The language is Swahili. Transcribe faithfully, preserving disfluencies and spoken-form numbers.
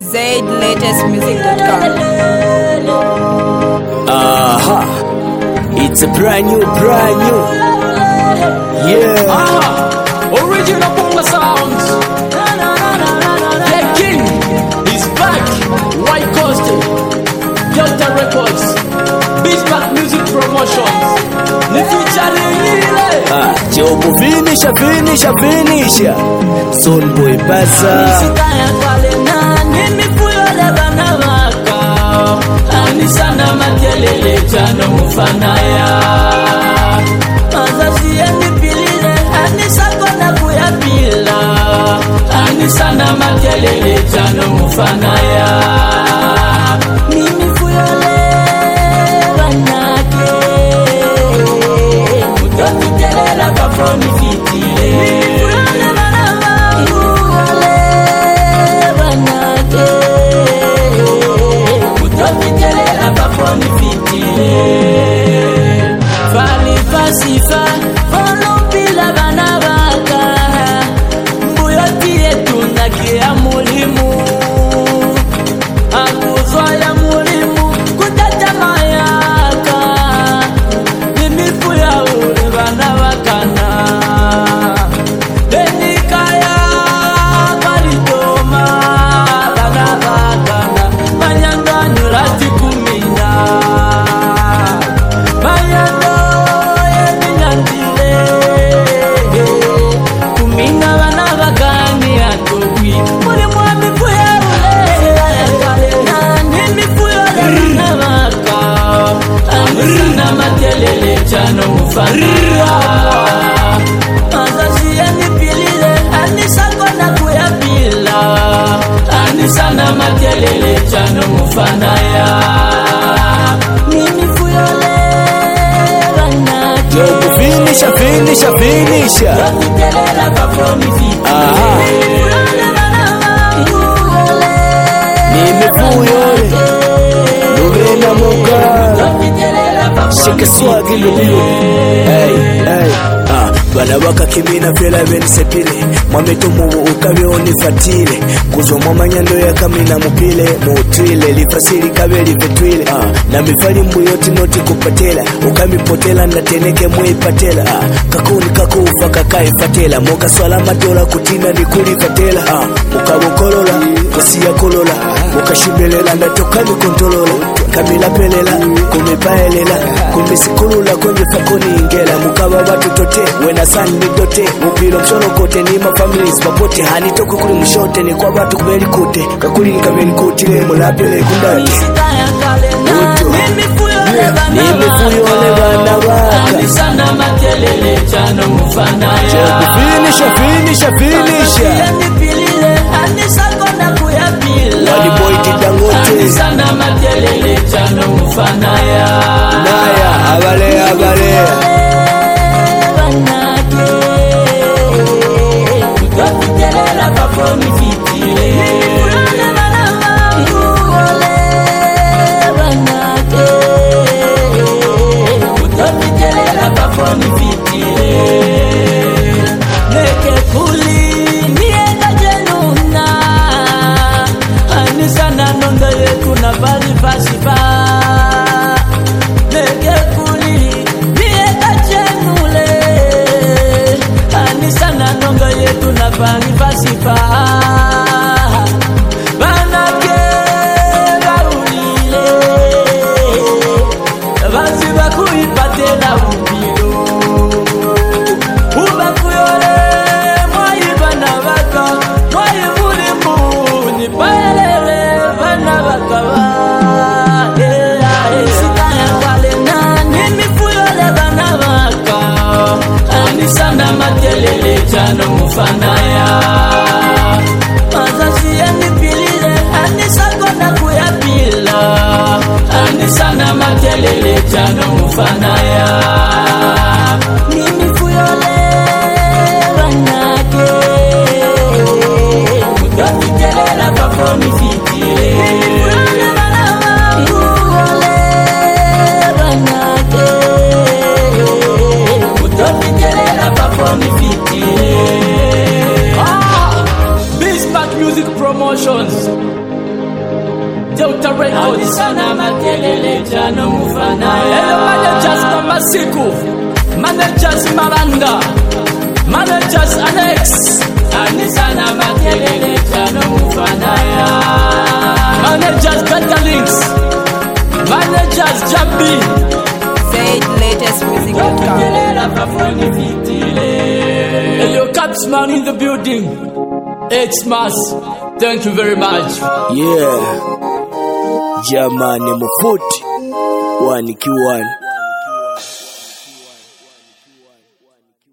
zaid latest music dot com. Aha, it's a brand new, brand new. Yeah. Aha, original Bonga sounds. The king is back. White Coast, Delta Records, Bismarck Music Promotions. Ni featuring ile. Ah, Jobu finisha, finisha, finisha. Son boy pasa. Sikaya kwale na nimi fuyole bana waka. Anisana makelele chano mufanaya. Mazazi eni pilile, anisako na kuyapila. Anisana makelele chano mufanaya. Nimi fuyole banake. Mutokitelela kafroni fitile. Fali fasifa Folompila bana baka Mbuyoti yetu ndaki ya mulimu Akuzwa ya mulimu Kutata mayaka Nimifu ya ule bana bakana Benikaya Kalitoma Bana bakana Manyanga nurati kumina Mayando yeminandile Kumina bana bakani atokwi Muri mwami fuya ule Nani mifuya bana baka Anisana matelele chano mufanira Azazi yenipilile Anisako na kuyapila Anisana matelele chano mufanaya Mimi fuyole banake Jobu finisha, finisha, finisha. Yokitelela kafromi fiti Aha. Fuyole bana fuyole Nimi fuyole. Nubena moka. Yokitelela kafromi Shake swagi lubiyo. Hey, hey. Ah, bana baka kimina fela benisepile. Mwametumu ukabe onifatile. Kuzo mwamanyando ya kamina mupile. Mutrile lifasili kabe lifetwile. Ah, na mifali mbuyoti noti kupatela. Ukamipotela nateneke muipatela. Ah, kakuni kakufa kakaifatela. Moka swala matola kutina ni kulifatela. Ah, mukabokolola kusiya kolola. Mukashibelela ndatoka mikontolola. Kamila pelela kumipaelela. Kumisikulula kwenye fakoni ingela. Mukaba watu tote wena sani dote. Mupilo mshono kote ni mafamilis papote. Hanitoku kuli mshote ni kwa watu kubeli kute. Kakuli nikabeli kutile mulapele kundate. Nisikaya kale na Mimi fuyole bana Nimi fuyole bana waka. Anisana matelele chano mufanaya Jobu finisha, finisha, finisha. Yenipilile Anisako na kuyapila Wali boy Dangote. Anisana matelele chano mufanaya Naya, abale, abale. Banake Mutokitelela kafroni fitile Fuyole bana fuyole banake Mutokitelela kafroni fitile Neke kuli nienda jenuna Anisana nonga yetu na bali fasifa Neke kuli nienda jenule Anisana nonga yetu na bali fasifa Banake baulile Baziba kuipatela upilo Ubakuyole mwayi bana baka Mwayi mulimu ni paelele bana baka ba Sikaya kwale na nimi fuyole bana baka Anisana matelele chano mufanaya Mazazi yenipilile Anisako na kuyapila Anisana matelele chano mufanaya Mimi fuyole banake Mutokitelela kafroni fitile Fuyole bana fuyole banake Mutokitelela kafroni fitile Ah, Bismarck Music Promotions. Delta Records. Sana makelele jano mufana. Hello managers Mama Siku, managers Maranda, managers Alex. Ani sana makelele jano mufana ya. Managers Betalinks, managers Jabi. Said latest music dot com. Hey, yo, Capsman in the building. X-Mas, thank you very much. Yeah, jamani Mufuti one Q one.